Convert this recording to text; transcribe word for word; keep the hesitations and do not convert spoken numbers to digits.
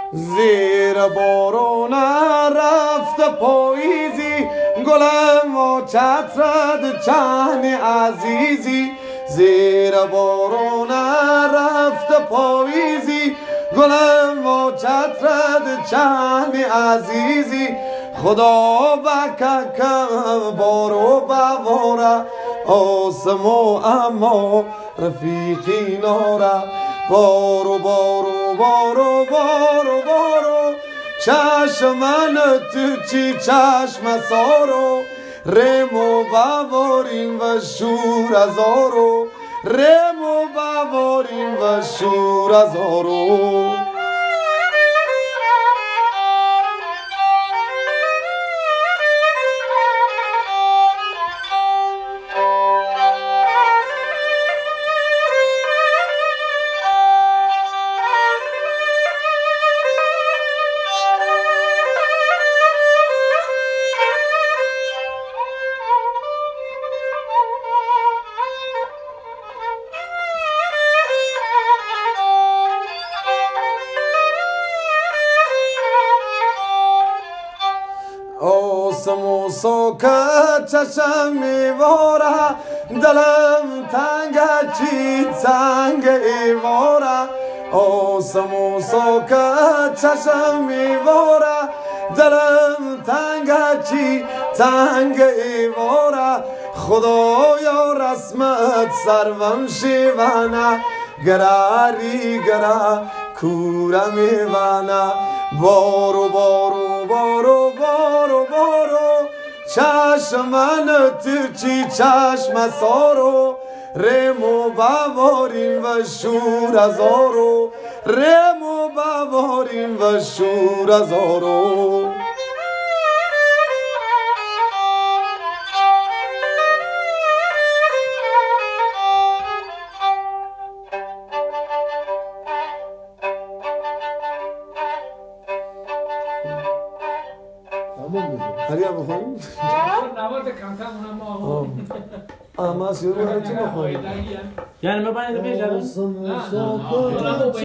زیر بارون رفت پاییزی گلم و چترد چهن عزیزی زیر بارون رفت پاییزی گلم و چترد چهن عزیزی خدا بکک بارو بواره آسمو اما رفیقی ناره بارو بارو بارو بارو بارو چشمن تو چی چشم سارو رمو بواریم و شور ازارو رمو بواریم و شور ازارو آسمو ساکت چشم میواره دلم تنگ چی تنگ ایواره آسمو ساکت چشم میواره دلم تنگ چی تنگ ایواره خدایا رسمت سروم شیوانه گراری گرا کورا میوانه بارو بارو بارو بارو بارو چشمن تو چی چشم سارو رمو بواریم و شور ازارو رمو بواریم و شور ازارو هریا بخوریم؟ نوارد کم کم اونم ما اما سیور باید تو بخوریم یعنی مباید بیش